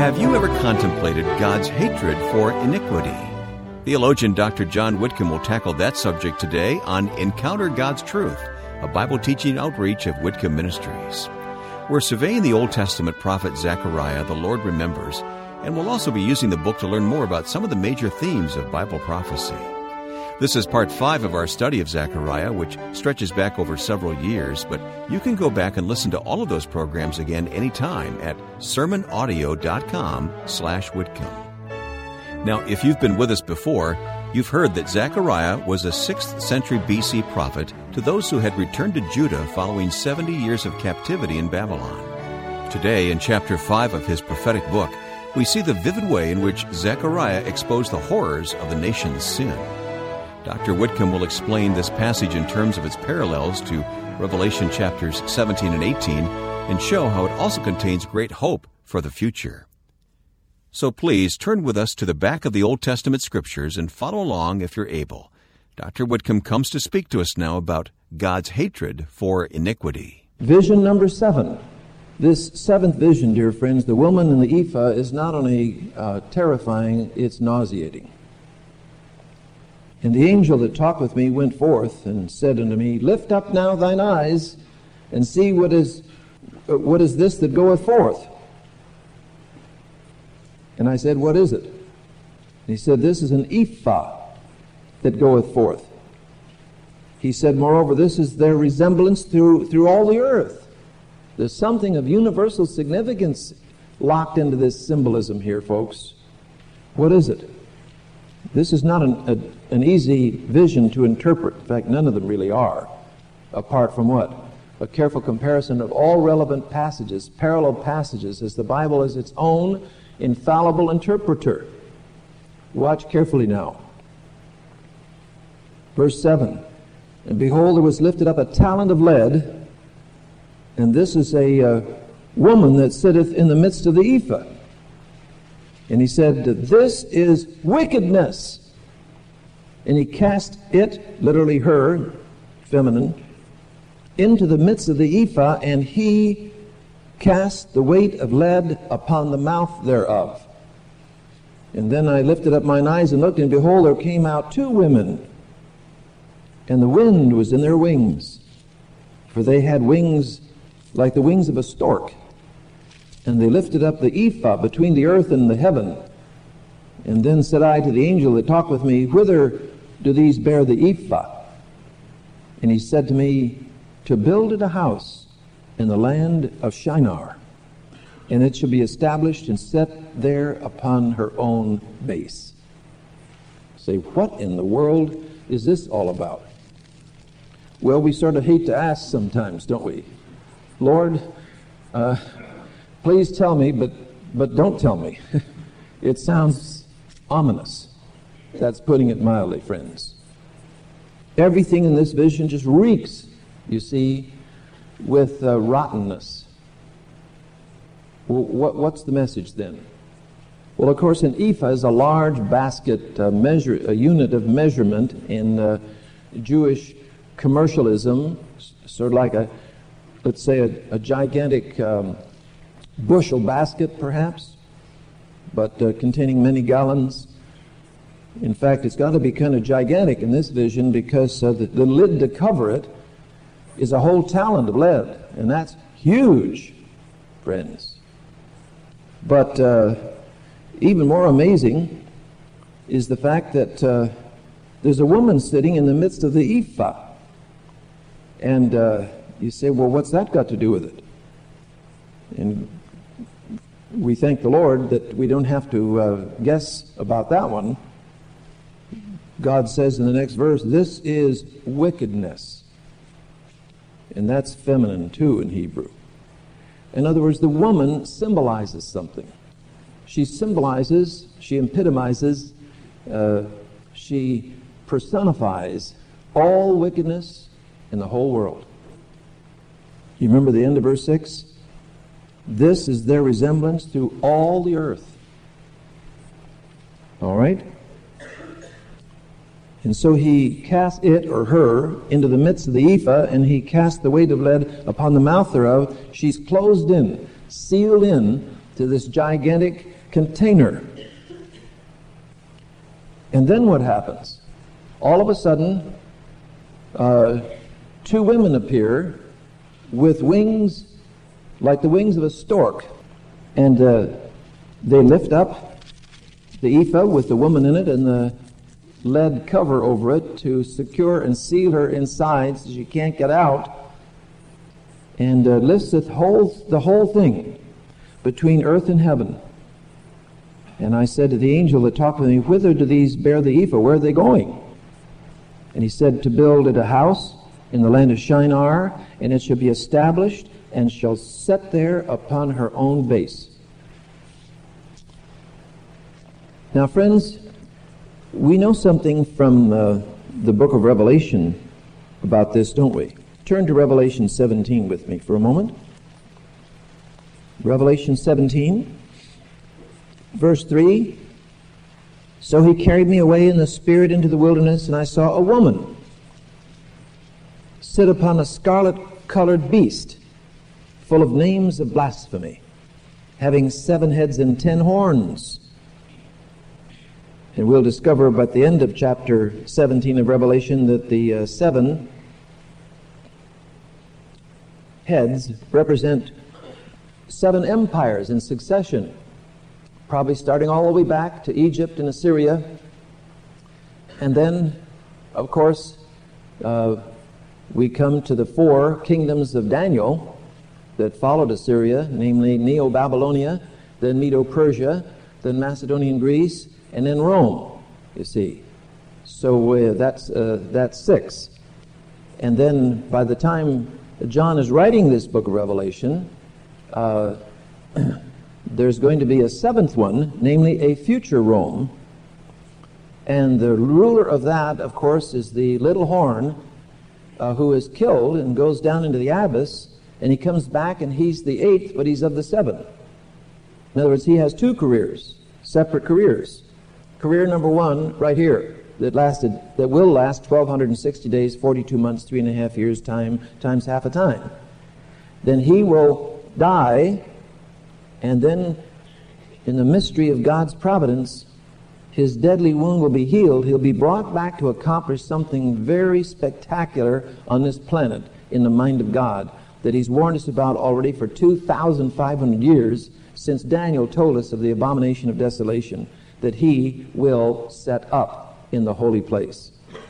Have you ever contemplated God's hatred for iniquity? Theologian Dr. John Whitcomb will tackle that subject today on Encounter God's Truth, a Bible teaching outreach of Whitcomb Ministries. We're surveying the Old Testament prophet Zechariah, the Lord Remembers, and we'll also be using the book to learn more about some of the major themes of Bible prophecy. This is part 5 of our study of Zechariah, which stretches back over several years, but you can go back and listen to all of those programs again anytime at sermonaudio.com/Whitcomb. Now, if you've been with us before, you've heard that Zechariah was a 6th century BC prophet to those who had returned to Judah following 70 years of captivity in Babylon. Today, in chapter 5 of his prophetic book, we see the vivid way in which Zechariah exposed the horrors of the nation's sin. Dr. Whitcomb will explain this passage in terms of its parallels to Revelation chapters 17 and 18 and show how it also contains great hope for the future. So please turn with us to the back of the Old Testament Scriptures and follow along if you're able. Dr. Whitcomb comes to speak to us now about God's hatred for iniquity. Vision number 7. This 7th vision, dear friends, the woman in the ephah, is not only terrifying, it's nauseating. And the angel that talked with me went forth and said unto me, Lift up now thine eyes, and see what is this that goeth forth. And I said, What is it? And he said, This is an ephah that goeth forth. He said, Moreover, this is their resemblance through all the earth. There's something of universal significance locked into this symbolism here, folks. What is it? This is not an easy vision to interpret. In fact, none of them really are, apart from what? A careful comparison of all relevant passages, parallel passages, as the Bible is its own infallible interpreter. Watch carefully now. Verse 7, And behold, there was lifted up a talent of lead, and this is a woman that sitteth in the midst of the ephah. And he said, This is wickedness. And he cast it, literally her, feminine, into the midst of the ephah, and he cast the weight of lead upon the mouth thereof. And then I lifted up mine eyes and looked, and behold, there came out 2 women, and the wind was in their wings, for they had wings like the wings of a stork. And they lifted up the ephah between the earth and the heaven. And then said I to the angel that talked with me, Whither do these bear the ephah? And he said to me, To build it a house in the land of Shinar, and it shall be established and set there upon her own base. Say, what in the world is this all about? Well, we sort of hate to ask sometimes, don't we? Lord, please tell me, but don't tell me. It sounds ominous. That's putting it mildly, friends. Everything in this vision just reeks, you see, with rottenness. Well, what's the message then? Well, of course, an ephah is a large basket, a unit of measurement in Jewish commercialism, sort of like let's say a gigantic bushel basket, perhaps, but containing many gallons. In fact, it's got to be kind of gigantic in this vision because the lid to cover it is a whole talent of lead, and that's huge, friends. But even more amazing is the fact that there's a woman sitting in the midst of the ephah. And you say, well, what's that got to do with it? And we thank the Lord that we don't have to guess about that one. God says in the next verse, This is wickedness. And that's feminine too in Hebrew. In other words, the woman symbolizes something. She symbolizes, she epitomizes, she personifies all wickedness in the whole world. You remember the end of verse 6? This is their resemblance through all the earth. All right? And so he cast it, or her, into the midst of the ephah, and he cast the weight of lead upon the mouth thereof. She's closed in, sealed in to this gigantic container. And then what happens? All of a sudden, two women appear with wings like the wings of a stork. And they lift up the ephah with the woman in it and the lead cover over it to secure and seal her inside so she can't get out, and lifts the whole thing between earth and heaven. And I said to the angel that talked with me, whither do these bear the ephah? Where are they going? And he said, to build it a house in the land of Shinar, and it shall be established and shall set there upon her own base. Now, friends, we know something from the book of Revelation about this, don't we? Turn to Revelation 17 with me for a moment. Revelation 17, verse 3. So he carried me away in the spirit into the wilderness, and I saw a woman sit upon a scarlet-colored beast, full of names of blasphemy, having 7 heads and 10 horns. And we'll discover by the end of chapter 17 of Revelation that the 7 heads represent 7 empires in succession, probably starting all the way back to Egypt and Assyria. And then, of course, we come to the 4 kingdoms of Daniel that followed Assyria, namely Neo-Babylonia, then Medo-Persia, then Macedonian Greece, and then Rome, you see. So that's 6. And then by the time John is writing this book of Revelation, there's going to be a 7th one, namely a future Rome. And the ruler of that, of course, is the little horn who is killed and goes down into the abyss, and he comes back and he's the 8th, but he's of the 7th. In other words, he has 2 careers, separate careers. Career number 1, right here, that will last 1,260 days, 42 months, 3.5 years, times half a time. Then he will die, and then in the mystery of God's providence, his deadly wound will be healed. He'll be brought back to accomplish something very spectacular on this planet in the mind of God that he's warned us about already for 2,500 years, since Daniel told us of the abomination of desolation that he will set up in the holy place.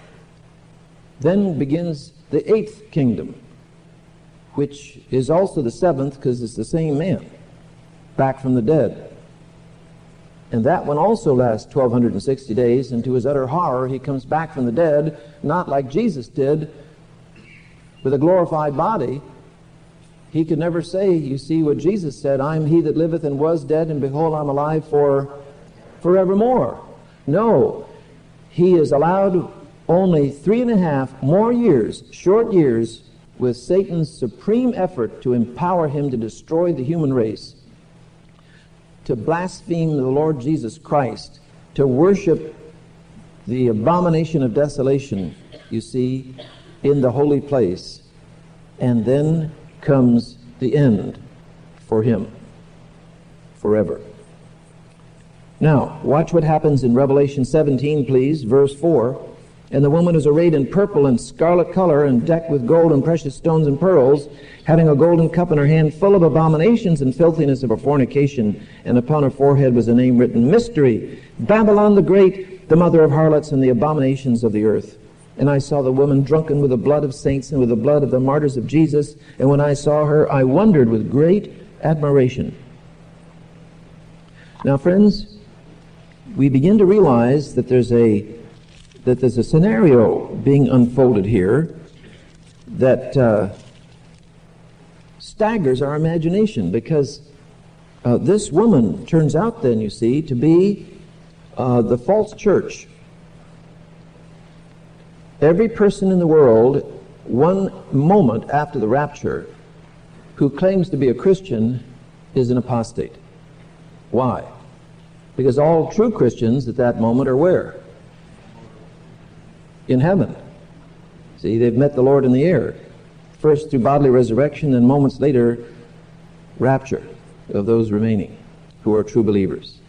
Then begins the 8th kingdom, which is also the 7th because it's the same man, back from the dead. And that one also lasts 1,260 days, and to his utter horror, he comes back from the dead, not like Jesus did, with a glorified body. He could never say, you see what Jesus said, I am he that liveth and was dead, and behold, I'm alive forevermore. No, he is allowed only 3.5 more years, short years, with Satan's supreme effort to empower him to destroy the human race, to blaspheme the Lord Jesus Christ, to worship the abomination of desolation, you see, in the holy place. And then comes the end for him forever. Now, watch what happens in Revelation 17, please, verse 4. And the woman is arrayed in purple and scarlet color and decked with gold and precious stones and pearls, having a golden cup in her hand full of abominations and filthiness of her fornication. And upon her forehead was a name written, Mystery, Babylon the Great, the mother of harlots and the abominations of the earth. And I saw the woman drunken with the blood of saints and with the blood of the martyrs of Jesus. And when I saw her, I wondered with great admiration. Now, friends, we begin to realize that there's a scenario being unfolded here that staggers our imagination, because this woman turns out then, you see, to be the false church. Every person in the world, one moment after the rapture, who claims to be a Christian is an apostate. Why? Because all true Christians at that moment are where? In heaven. See, they've met the Lord in the air. First through bodily resurrection, then moments later, rapture of those remaining who are true believers.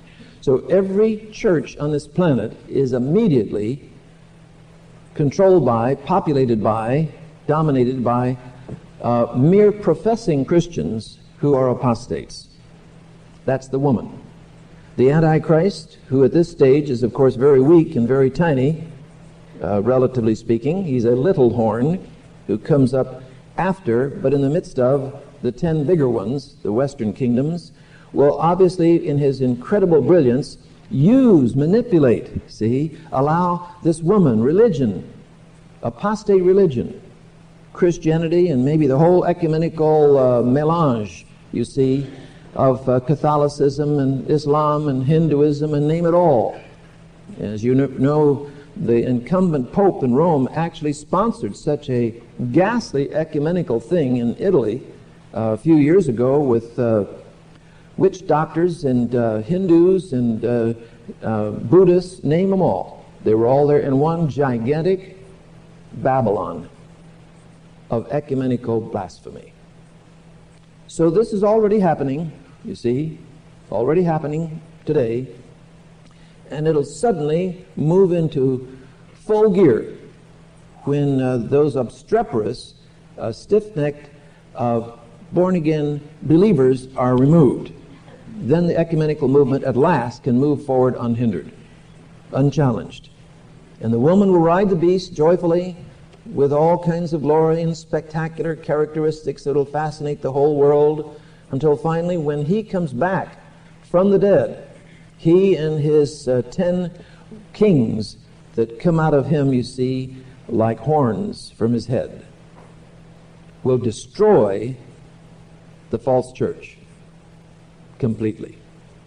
So every church on this planet is immediately controlled by, populated by, dominated by mere professing Christians who are apostates. That's the woman. The Antichrist, who at this stage is, of course, very weak and very tiny, relatively speaking. He's a little horn who comes up after, but in the midst of, the 10 bigger ones, the Western kingdoms, will obviously, in his incredible brilliance, manipulate, allow this woman, religion, apostate religion, Christianity, and maybe the whole ecumenical melange, of Catholicism and Islam and Hinduism and name it all. As you know, the incumbent pope in Rome actually sponsored such a ghastly ecumenical thing in Italy a few years ago with witch doctors and Hindus and Buddhists, name them all. They were all there in one gigantic Babylon of ecumenical blasphemy. So this is already happening, already happening today, and it'll suddenly move into full gear when those obstreperous, stiff-necked, born-again believers are removed. Then the ecumenical movement at last can move forward unhindered, unchallenged. And the woman will ride the beast joyfully with all kinds of glory and spectacular characteristics that will fascinate the whole world until finally when he comes back from the dead, he and his 10 kings that come out of him, like horns from his head, will destroy the false church completely.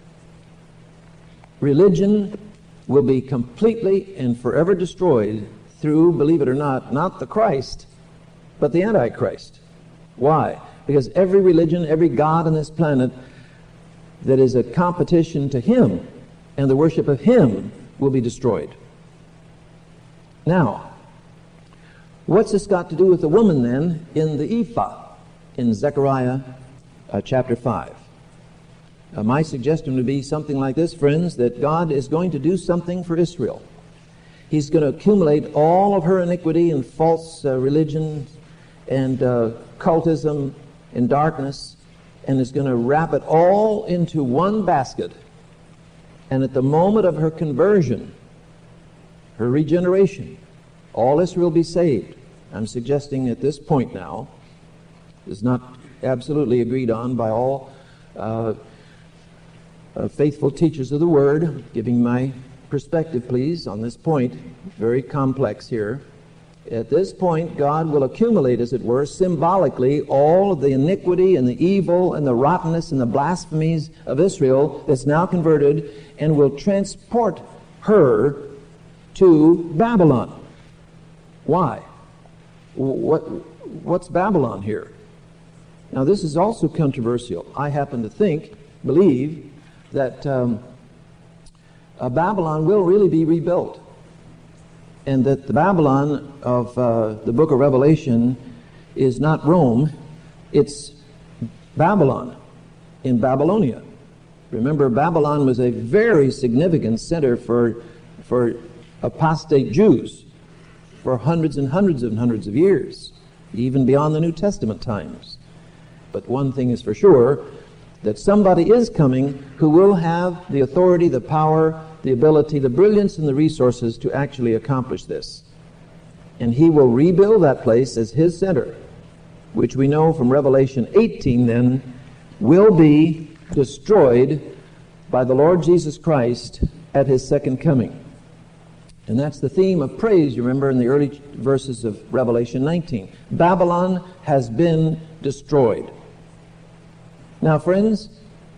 Religion will be completely and forever destroyed through, believe it or not the Christ, but the Antichrist. Why? Because every religion, every god on this planet that is a competition to him and the worship of him will be destroyed. Now, what's this got to do with the woman then in the ephah in Zechariah chapter 5? My suggestion would be something like this, friends, that God is going to do something for Israel. He's going to accumulate all of her iniquity and false religion and cultism and darkness, and is going to wrap it all into one basket. And at the moment of her conversion, her regeneration, all Israel will be saved. I'm suggesting at this point now, is not absolutely agreed on by all faithful teachers of the Word, giving my perspective, please, on this point, very complex here. At this point, God will accumulate, as it were, symbolically, all of the iniquity and the evil and the rottenness and the blasphemies of Israel that's now converted, and will transport her to Babylon. Why? What's Babylon here? Now, this is also controversial. I happen to believe that Babylon will really be rebuilt, and that the Babylon of the book of Revelation is not Rome, it's Babylon in Babylonia. Remember, Babylon was a very significant center for apostate Jews for hundreds and hundreds and hundreds of years, even beyond the New Testament times. But one thing is for sure, that somebody is coming who will have the authority, the power, the ability, the brilliance, and the resources to actually accomplish this. And he will rebuild that place as his center, which we know from Revelation 18 then will be destroyed by the Lord Jesus Christ at his second coming. And that's the theme of praise, you remember, in the early verses of Revelation 19. Babylon has been destroyed. Now, friends,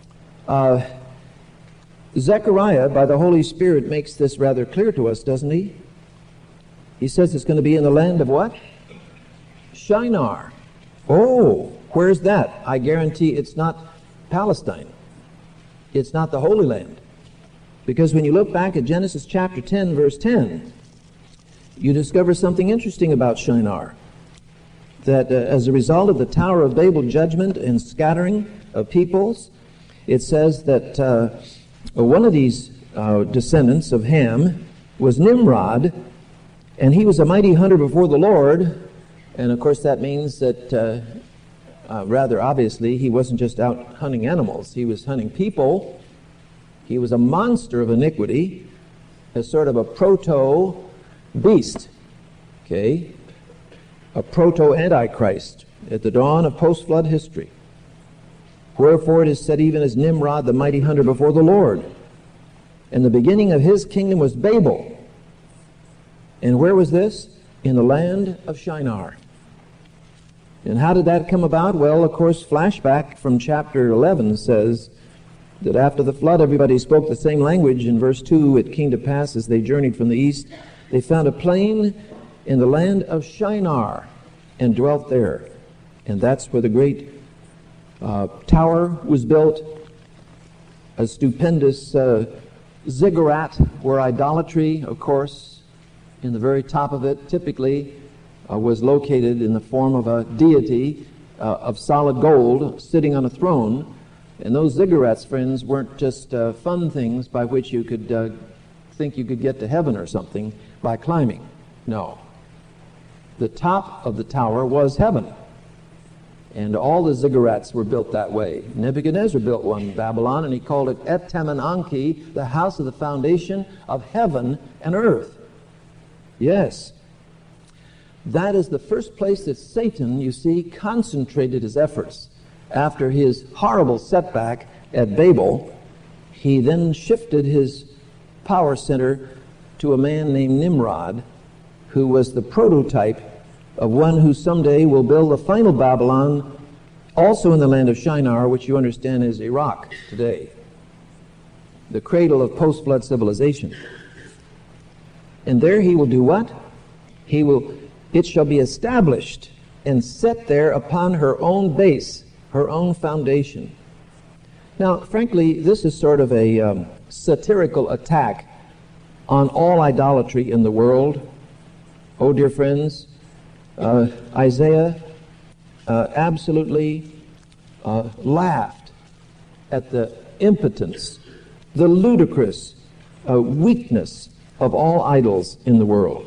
Zechariah, by the Holy Spirit, makes this rather clear to us, doesn't he? He says it's going to be in the land of what? Shinar. Oh, where's that? I guarantee it's not Palestine. It's not the Holy Land. Because when you look back at Genesis chapter 10, verse 10, you discover something interesting about Shinar. That as a result of the Tower of Babel judgment and scattering of peoples, it says that One of these descendants of Ham was Nimrod, and he was a mighty hunter before the Lord. And of course that means that rather obviously he wasn't just out hunting animals, he was hunting people. He was a monster of iniquity, a sort of a proto-beast, okay, a proto-antichrist at the dawn of post-flood history. Wherefore it is said, even as Nimrod, the mighty hunter before the Lord. And the beginning of his kingdom was Babel. And where was this? In the land of Shinar. And how did that come about? Well, of course, flashback from chapter 11 says that after the flood, everybody spoke the same language. In verse 2, it came to pass as they journeyed from the east, they found a plain in the land of Shinar and dwelt there. And that's where the great tower was built, a stupendous ziggurat where idolatry, of course, in the very top of it, typically was located in the form of a deity of solid gold sitting on a throne. And those ziggurats, friends, weren't just fun things by which you could think you could get to heaven or something by climbing. No. The top of the tower was heaven. And all the ziggurats were built that way. Nebuchadnezzar built one in Babylon, and he called it Et Temen Anki, the house of the foundation of heaven and earth. Yes. That is the first place that Satan, you see, concentrated his efforts. After his horrible setback at Babel, he then shifted his power center to a man named Nimrod, who was the prototype of one who someday will build the final Babylon, also in the land of Shinar, which you understand is Iraq today, the cradle of post-flood civilization. And there he will do what? It shall be established and set there upon her own base, her own foundation. Now, frankly, this is sort of a satirical attack on all idolatry in the world. Oh, dear friends, Isaiah absolutely laughed at the impotence, the ludicrous weakness of all idols in the world.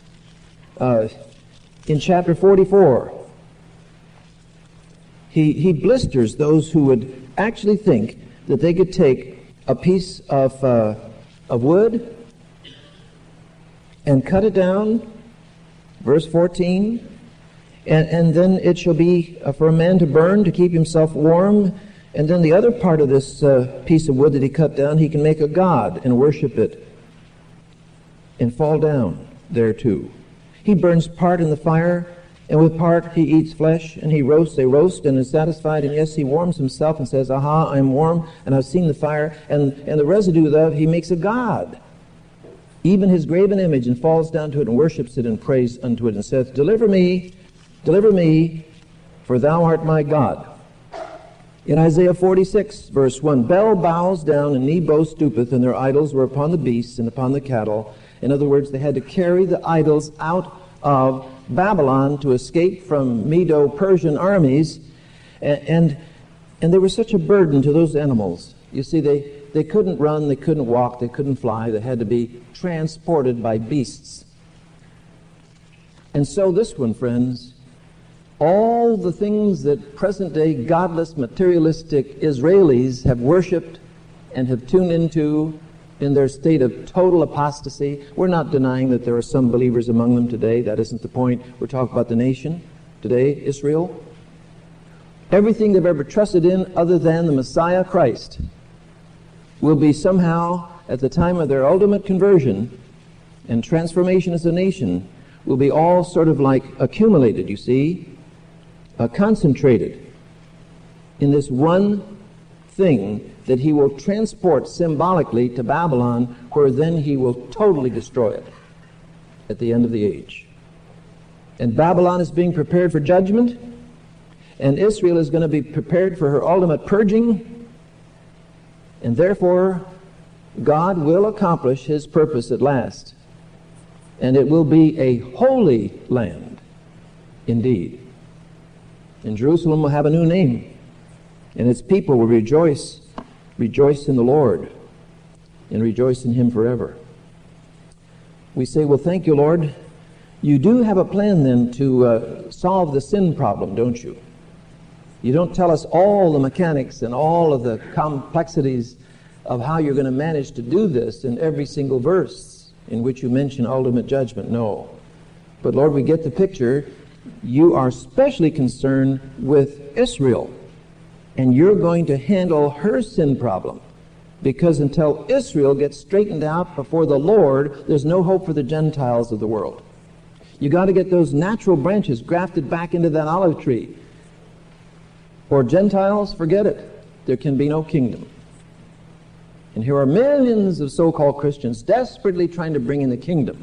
In chapter 44, he blisters those who would actually think that they could take a piece of wood and cut it down, verse 14, and then it shall be for a man to burn to keep himself warm, and then the other part of this piece of wood that he cut down, he can make a god and worship it and fall down there too. He burns part in the fire, and with part he eats flesh, and he roasts a roast and is satisfied, and yes, he warms himself and says, aha, I'm warm, and I've seen the fire, and the residue thereof he makes a god, even his graven image, and falls down to it and worships it and prays unto it, and saith, deliver me, for thou art my God. In Isaiah 46, verse 1, Bel bows down and Nebo stoopeth, and their idols were upon the beasts and upon the cattle. In other words, they had to carry the idols out of Babylon to escape from Medo-Persian armies, and they were such a burden to those animals. You see, they couldn't run, they couldn't walk, they couldn't fly, they had to be transported by beasts. And so this one, friends, all the things that present-day godless, materialistic Israelis have worshipped and have tuned into in their state of total apostasy. We're not denying that there are some believers among them today. That isn't the point. We're talking about the nation today, Israel. Everything they've ever trusted in other than the Messiah Christ will be somehow, at the time of their ultimate conversion and transformation as a nation, will be all sort of like accumulated, you see, concentrated in this one thing that he will transport symbolically to Babylon, where then he will totally destroy it at the end of the age. And Babylon is being prepared for judgment, and Israel is going to be prepared for her ultimate purging, and therefore God will accomplish his purpose at last, and it will be a holy land indeed. And Jerusalem will have a new name, and its people will rejoice in the Lord. and rejoice in Him forever. We say, well, thank you, Lord. You do have a plan then to solve the sin problem, don't you? You don't tell us all the mechanics and all of the complexities of how you're going to manage to do this in every single verse in which you mention ultimate judgment. No. But Lord, we get the picture. You are specially concerned with Israel, and you're going to handle her sin problem, because until Israel gets straightened out before the Lord, there's no hope for the Gentiles of the world. You got to get those natural branches grafted back into that olive tree. For Gentiles, forget it. There can be no kingdom. And here are millions of so-called Christians desperately trying to bring in the kingdom.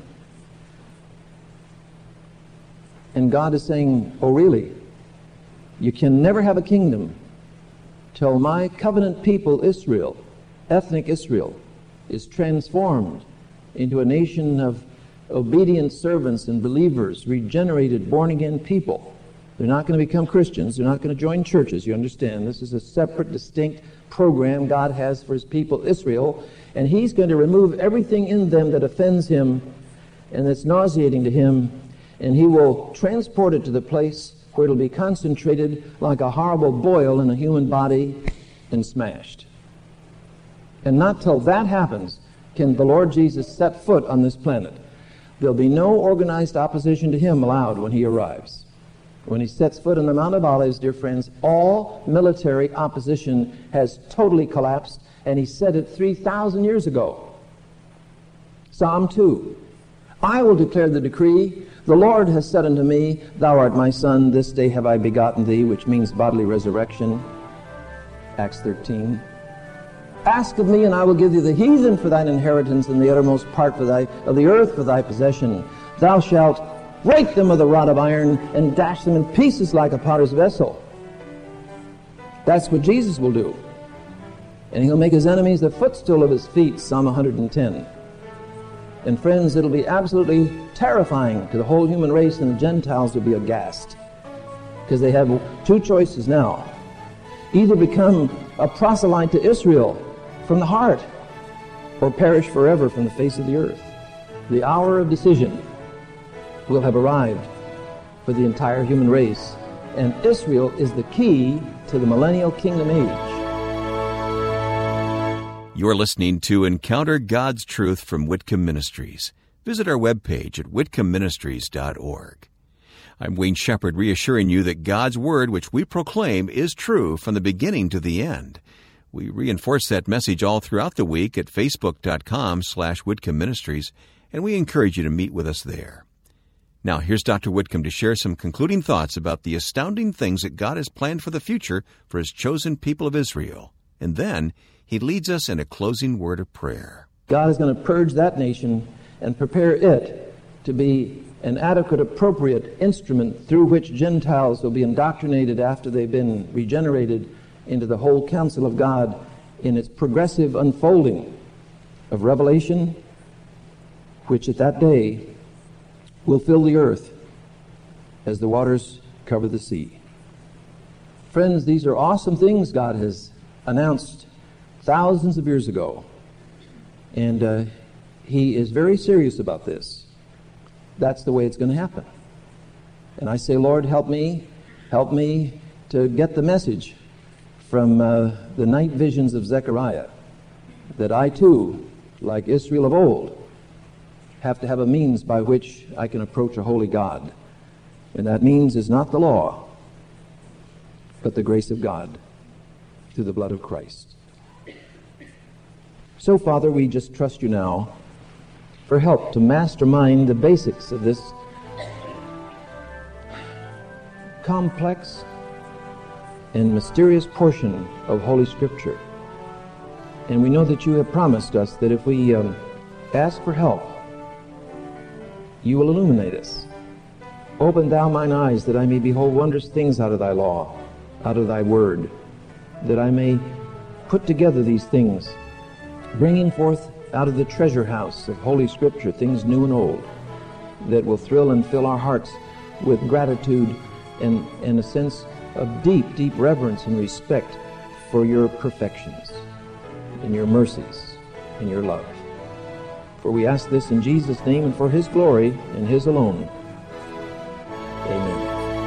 And God is saying, oh really? You can never have a kingdom till my covenant people, Israel, ethnic Israel, is transformed into a nation of obedient servants and believers, regenerated, born-again people. They're not going to become Christians. They're not going to join churches. You understand? This is a separate, distinct program God has for His people, Israel, and He's going to remove everything in them that offends Him and that's nauseating to Him, and He will transport it to the place where it'll be concentrated like a horrible boil in a human body and smashed. And not till that happens can the Lord Jesus set foot on this planet. There'll be no organized opposition to Him allowed when He arrives. When He sets foot on the Mount of Olives, dear friends, all military opposition has totally collapsed, and He said it 3,000 years ago. Psalm 2, I will declare the decree. The Lord has said unto me, Thou art my Son, this day have I begotten thee, which means bodily resurrection. Acts 13. Ask of me, and I will give thee the heathen for thine inheritance, and the uttermost part of the earth for thy possession. Thou shalt break them with a rod of iron, and dash them in pieces like a potter's vessel. That's what Jesus will do. And He'll make His enemies the footstool of His feet, Psalm 110. And friends, it'll be absolutely terrifying to the whole human race, and the Gentiles will be aghast. Because they have two choices now. Either become a proselyte to Israel from the heart, or perish forever from the face of the earth. The hour of decision will have arrived for the entire human race, and Israel is the key to the millennial kingdom age. You're listening to Encounter God's Truth from Whitcomb Ministries. Visit our webpage at whitcombministries.org. I'm Wayne Shepherd, reassuring you that God's Word, which we proclaim, is true from the beginning to the end. We reinforce that message all throughout the week at facebook.com/Whitcomb Ministries, and we encourage you to meet with us there. Now, here's Dr. Whitcomb to share some concluding thoughts about the astounding things that God has planned for the future for His chosen people of Israel. And then he leads us in a closing word of prayer. God is going to purge that nation and prepare it to be an adequate, appropriate instrument through which Gentiles will be indoctrinated after they've been regenerated into the whole counsel of God in its progressive unfolding of revelation, which at that day will fill the earth as the waters cover the sea. Friends, these are awesome things God has announced thousands of years ago. And He is very serious about this. That's the way it's going to happen. And I say, Lord, help me to get the message from the night visions of Zechariah, that I too, like Israel of old, have to have a means by which I can approach a holy God. And that means is not the law, but the grace of God through the blood of Christ. So, Father, we just trust You now for help to mastermind the basics of this complex and mysterious portion of Holy Scripture. And we know that You have promised us that if we ask for help, You will illuminate us. Open Thou mine eyes that I may behold wondrous things out of Thy law, out of Thy word, that I may put together these things, bringing forth out of the treasure house of Holy Scripture things new and old, that will thrill and fill our hearts with gratitude and a sense of deep, deep reverence and respect for Your perfections and Your mercies in your love. For we ask this in Jesus' name and for His glory and His alone. Amen.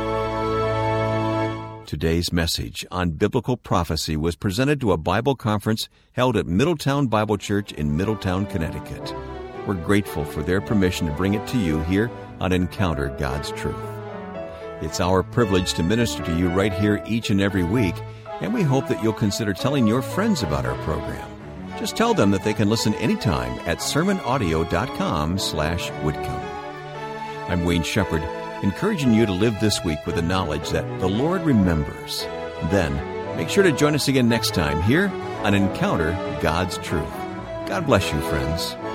Today's message on biblical prophecy was presented to a Bible conference held at Middletown Bible Church in Middletown, Connecticut. We're grateful for their permission to bring it to you here on Encounter God's Truth. It's our privilege to minister to you right here each and every week, and we hope that you'll consider telling your friends about our program. Just tell them that they can listen anytime at sermonaudio.com/Whitcomb. I'm Wayne Shepherd, encouraging you to live this week with the knowledge that the Lord remembers. Then, make sure to join us again next time here on Encounter God's Truth. God bless you, friends.